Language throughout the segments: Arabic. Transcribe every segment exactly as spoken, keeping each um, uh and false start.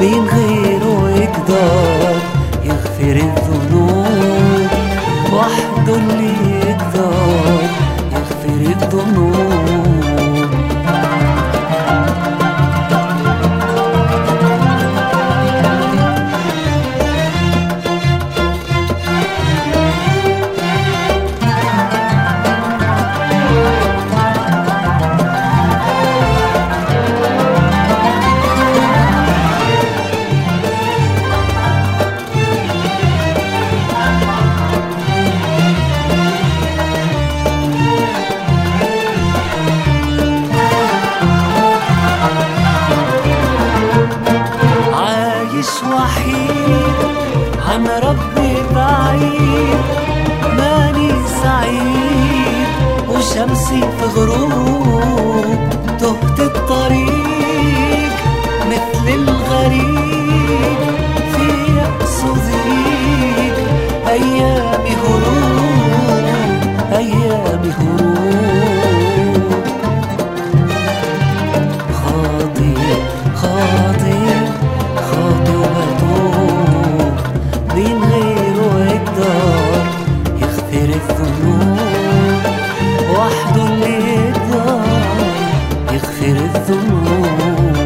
مين غيره يقدر يغفر الذنوب؟ وحده اللي يقدر يغفر الذنوب. وحيد عن ربي بعيد، ماني سعيد وشمسي في غروب، تهت الطريق مثل الغريب في يأس وضيق، أيامي هروب أيامي هروب. خاطي خاطي خاطي وبتوب، مين غيره يقدر يغفر الذنوب؟ وحده اللي يقدر يغفر الذنوب.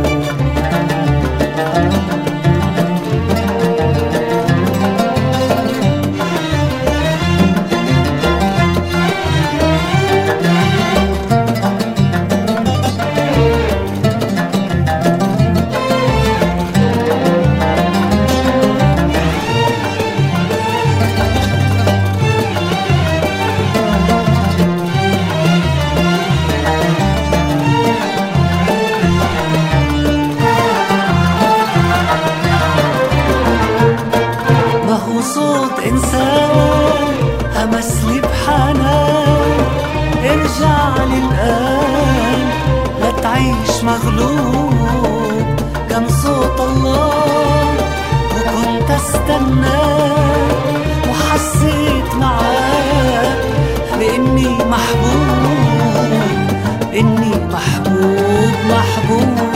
صوت إنسان همسلي بحنان، ارجع لي الآن لا تعيش مغلوب. كان صوت الله وكنت استناه، وحسيت معاه بإني محبوب إني محبوب محبوب.